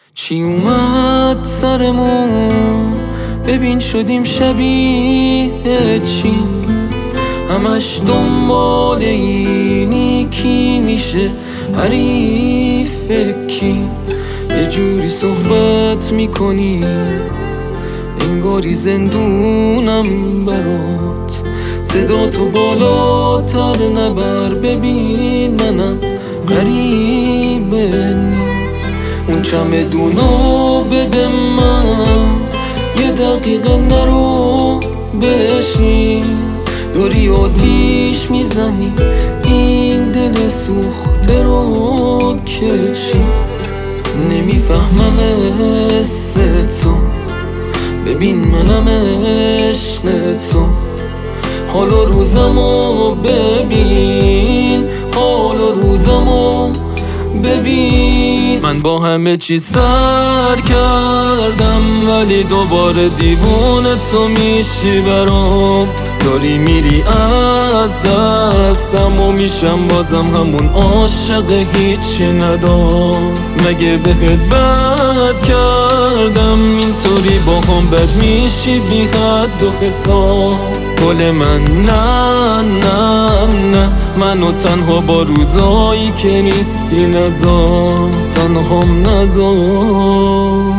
چی اومد سرمون، ببین شدیم شبیه چی، همش دنبال اینی کی میشه حریف کی. یه جوری صحبت میکنی انگاری زندونم برات، صدا تو بالاتر نبر، ببین منم غریب نیست. اون چمدونو بده من، یه دقیقه نرو بشین، داری آتیش میزنی این دل سوخته رو که چی. نمیفهمم حس تو، ببین منم عشق تو، حال و روزمو ببین، حال و روزمو ببین. من با همه چی سر کردم ولی دوباره دیوونه تو میشی برام، داری میری از دستم و میشم بازم همون عاشق هیچی ندار. مگه بهت بد کردم اینطوری با هم بد میشی بی حد و حساب؟ گل من نه نه نه، منو تنها با روزایی که نیستی نذار، تنهام نذار.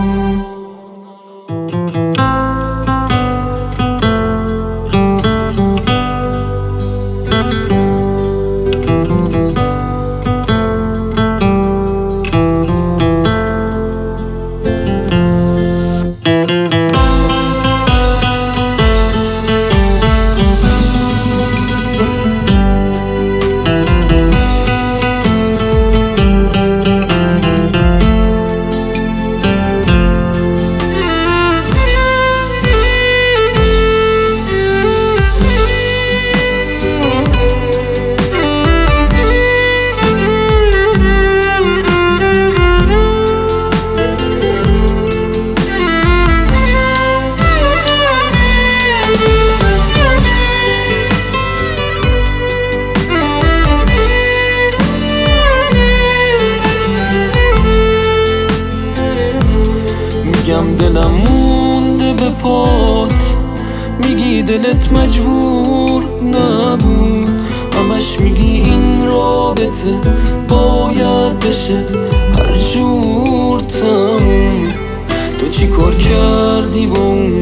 میگم دلم مونده به پات، میگی دلت مجبور نبود، همش میگی این رابطه باید بشه هر جور تموم. تو چی کار کردی با اون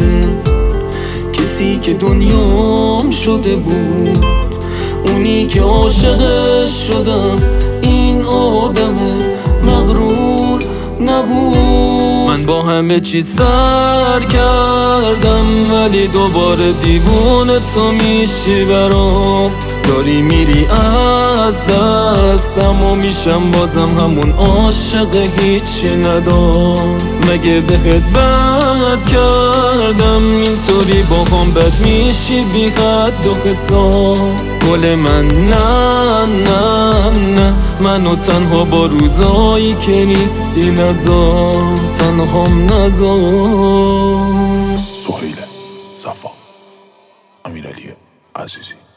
کسی که دنیام شده بود، اونی که عاشقش شدم این آدم مغرور نبود. من با همه چی سر کردم ولی دوباره دیوونه تو میشی برام، داری میری از دستم و میشم بازم همون عاشق هیچی ندار. مگه بهت بد کردم اینطوری با هم بد میشی بی حد و حساب؟ گل من نه نه نه، منو تنها با روزایی که نیستی نذار، تنهام نذار. سهیل صفا، امیرعلی عزیزی.